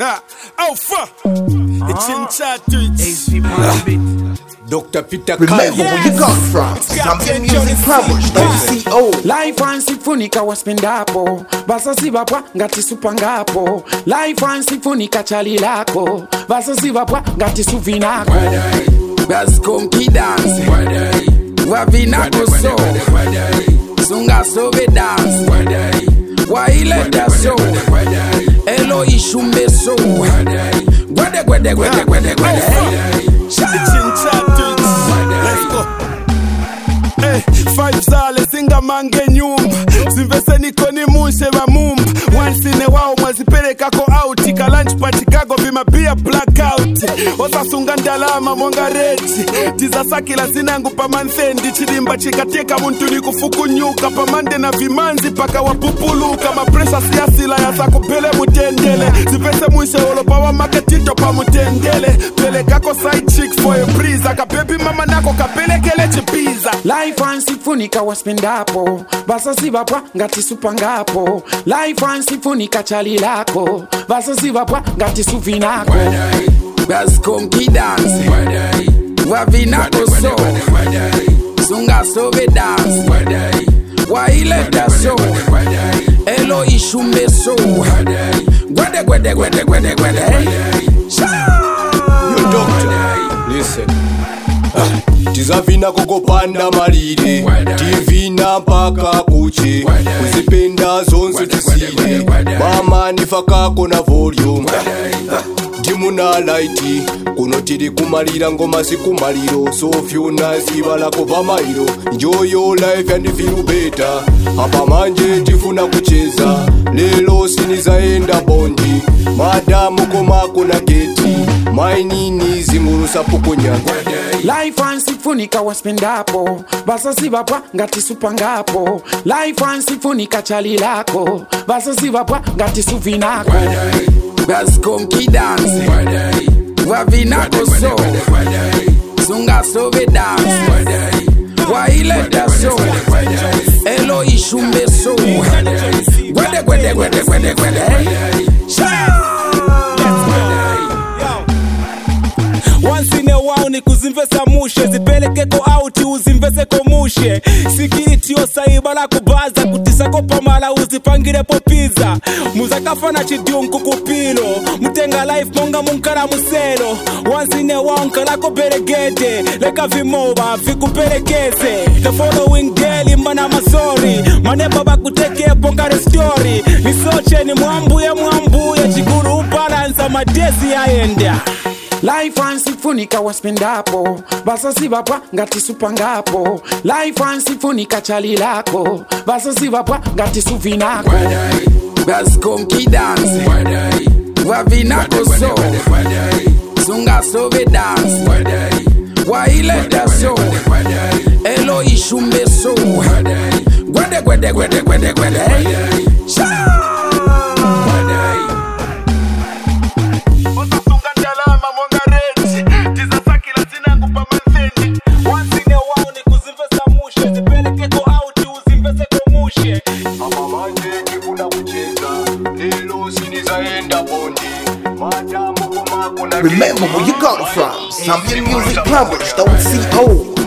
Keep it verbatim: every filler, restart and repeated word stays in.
Alpha. It's in chat tweets. Doctor Peter Remember where you got from. Something music published. O C O. Life and Symphonica waspendapo. Basa sibapwa ngati supangapo. Life and Symphonica chali lako. Basa sibapwa ngati suvinako. Baskonki dance. Wavinako so. Sunga sobe dance. Waile da so. Elo ishumbe so. Gwede gwede gwede gwede gwede. Let's go. Hey, five zale singa mange nyumba. Zimvese niko ni mushe wa mumba. Once in a while mwazipeleka ko out. Ika lunch party kago bima pia blackout. Osa sunga ndalama mwanga reti. Tiza sakila zinangu pa manthendi. Chidimba chikateka muntu ni kufukunyuka. Pamande na vimanzi paka wapupuluka. Mapresha siyasila ya sako pele mutendele. Zipese mwishe olopa wa maketito pa mutendele. Pele kako side chick for a breeze. Aka baby mama nako kapele kele chipiza. Life and Symphonica waspendapo. Basa sibapwa ngati supangapo. Life and Symphonica chali lako. Basa sibapwa ngati suvinako. Baskonki dance. Wavinako so. Sunga sobe dance. Waile da so. Elo ishumbe so. Gwede gwede gwede gwede gwede. Yo doctor, listen. Tizavina kukopanda malire. Tivina mpaka kuche. Kuzipenda zonse tisile. Mama nifakako na volume. Dimuna lighti. Kuno tiri kumalira ngoma sikumaliro. So fyuna sibala kuva mairo. Enjoy your life and feel better. Hapa manje tifuna kucheza. Lelo sinizaenda bondi. Madamu komako na geti. Mainini zimurusa pukunyanga. Life and Symphonica waspendapo. Basa sibapwa ngati supangapo. Life and Symphonica chali lako. Basa sibapwa ngati suvinako. Baskonki dance. Wavinako so. Sunga sobe dance. Waile da so. Elo ishumbe so. Gwede gwede gwede gwede gwede. Once in a while ni kuzimvesa mushe. Zipeleke ko out uzimvese ko mushe. Sikiti osaiba la kubaza. Kutisa ko pamala uzipangire po pizza. Muzakafana chidunku kupilo. Mutenga life monga munkara muselo. Once in a while nkala ko beregete. Leka vimoba fiku perekeze. The following day limbana masori. Maneba bakuteke pongare story. Nisoche ni mwambuye mwambuye. Chiguru balance madesi ya enda. Life and Symphonica waspendapo. Basa sibapwa ngati supangapo. Life and Symphonica chali lako. Basa sibapwa ngati suvinako. Baskonki dance. Wavinako so. Sunga sobe dance. Waile da so. Elo ishumbe so. Gwede gwede gwede gwede gwede. Remember where you got from. Something music published. O C O.